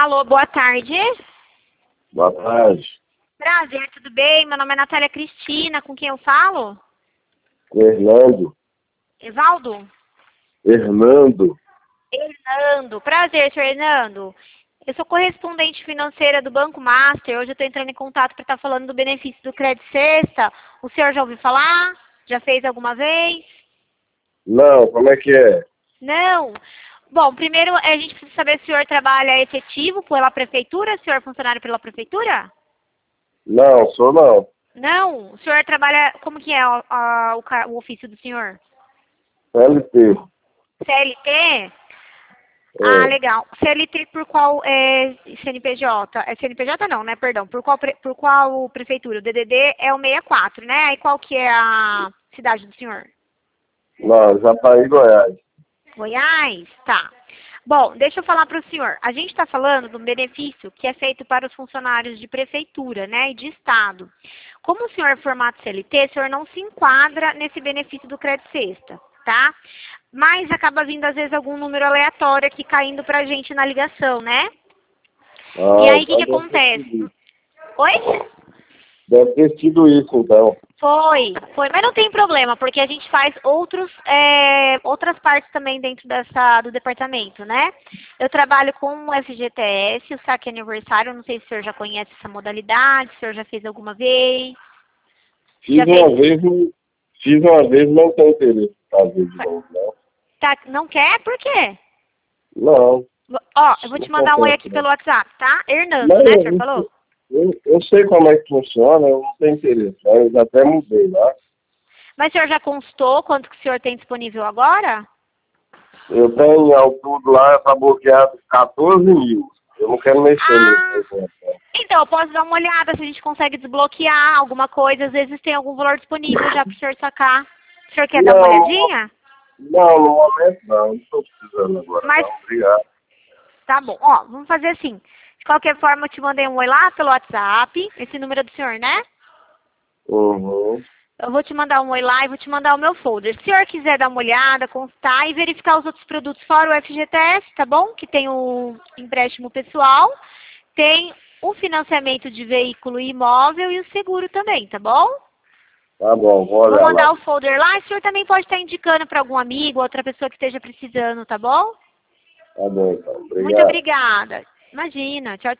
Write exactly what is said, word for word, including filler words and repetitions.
Alô, boa tarde. Boa tarde. Prazer, tudo bem? Meu nome é Natália Cristina, com quem eu falo? Com Hernando. Evaldo? Hernando. Hernando. Prazer, senhor Hernando. Eu sou correspondente financeira do Banco Master. Hoje eu estou entrando em contato para estar falando do benefício do Crédito Sexta. O senhor já ouviu falar? Já fez alguma vez? Não, como é que é? Não. Bom, primeiro a gente precisa saber se o senhor trabalha efetivo pela prefeitura, se o senhor é funcionário pela prefeitura? Não, sou não. Não. O senhor trabalha, como que é a- a- o, ca- o ofício do senhor? C L T. C L T? Ah, É. legal. C L T por qual é C N P J? É C N P J não, né? Perdão. Por qual, pre- por qual prefeitura? O D D D é o sessenta e quatro, né? Aí qual que é a cidade do senhor? Não, Japaí, Goiás. Goiás? Tá. Bom, deixa eu falar para o senhor. A gente está falando de um benefício que é feito para os funcionários de prefeitura, né? E de estado. Como o senhor é formato C L T, o senhor não se enquadra nesse benefício do Crédito Sexta, tá? Mas acaba vindo, às vezes, algum número aleatório aqui caindo pra gente na ligação, né? E Ah, aí, o que, então que deve ter acontece? sido isso. Oi? Deve ter sido isso, então. Foi, foi, mas não tem problema, porque a gente faz outros, é, outras partes também dentro dessa, do departamento, né? Eu trabalho com o F G T S, o saque aniversário, não sei se o senhor já conhece essa modalidade, se o senhor já fez alguma vez. Fiz Já uma fez? vez, não- fiz uma vez, não tenho interesse em fazer de novo, não. Tá, não quer? Por quê? Não, Ó, eu vou te não mandar um oi compensa, aqui não. pelo WhatsApp, tá? Hernando, Não, né, o senhor eu, falou? eu, eu sei como é que funciona, eu não tenho interesse. Eu já até mudei lá. Mas o senhor já constou quanto que o senhor tem disponível agora? Eu tenho ao tudo lá, tá bloqueado quatorze mil. Eu não quero mexer Ah, nisso. então eu posso dar uma olhada se a gente consegue desbloquear alguma coisa. Às vezes tem algum valor disponível já para o senhor sacar. O senhor quer dar uma Não, olhadinha? não, no momento não. Não estou precisando agora, Mas, não. Obrigado. tá bom. Ó, vamos fazer assim. De qualquer forma, eu te mandei um oi lá pelo WhatsApp. Esse número é do senhor, né? Uhum. Eu vou te mandar um oi lá e vou te mandar o meu folder. Se o senhor quiser dar uma olhada, constar e verificar os outros produtos fora o F G T S, tá bom? Que tem o empréstimo pessoal, tem o financiamento de veículo e imóvel e o seguro também, tá bom? Tá bom, vou Vou olhar mandar lá. o folder lá e o senhor também pode estar indicando para algum amigo, outra pessoa que esteja precisando, tá bom? Tá bom, então. Muito Obrigado. obrigada. Imagina. Tchau,